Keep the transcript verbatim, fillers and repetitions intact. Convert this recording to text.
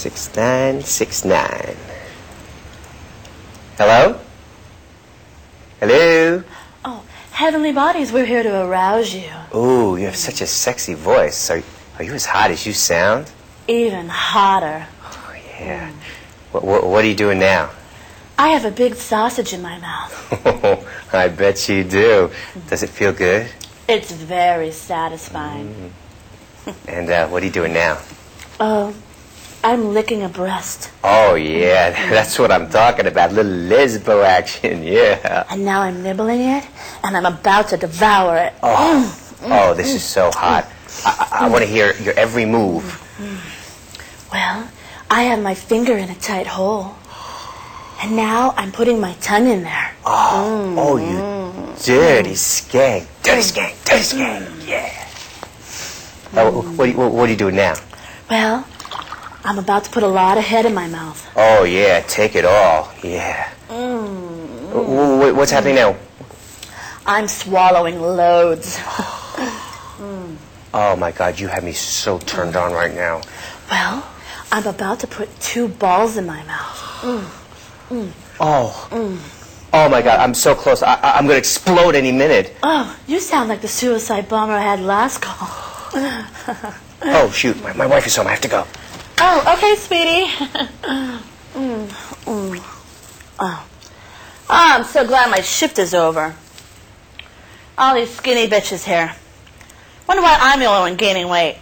Six nine six nine. Hello? Hello? Oh, heavenly bodies, we're here to arouse you. Ooh, you have such a sexy voice. Are, are you as hot as you sound? Even hotter. Oh, yeah. Mm. What, what, what are you doing now? I have a big sausage in my mouth. I bet you do. Does it feel good? It's very satisfying. Mm. And uh, what are you doing now? Oh, I'm licking a breast. Oh, yeah. That's what I'm talking about. Little lesbo action, yeah. And now I'm nibbling it, and I'm about to devour it. Oh, mm. oh this is so hot. I, I, I want to hear your every move. Well, I have my finger in a tight hole. And now I'm putting my tongue in there. Oh, mm. oh you dirty skank. Dirty skank, dirty skank, yeah. Uh, what, do you, what, what are you doing now? Well, I'm about to put a lot of head in my mouth. Oh, yeah, take it all, yeah. Mm. W- what's happening now? I'm swallowing loads. mm. Oh, my God, you have me so turned on right now. Well, I'm about to put two balls in my mouth. Mm. Mm. Oh. Mm. Oh, my God, I'm so close. I, I, I'm going to explode any minute. Oh, you sound like the suicide bomber I had last call. Oh, shoot, my, my wife is home. I have to go. Oh, okay, sweetie. mm. Mm. Oh. oh, I'm so glad my shift is over. All these skinny bitches here. Wonder why I'm the only one gaining weight.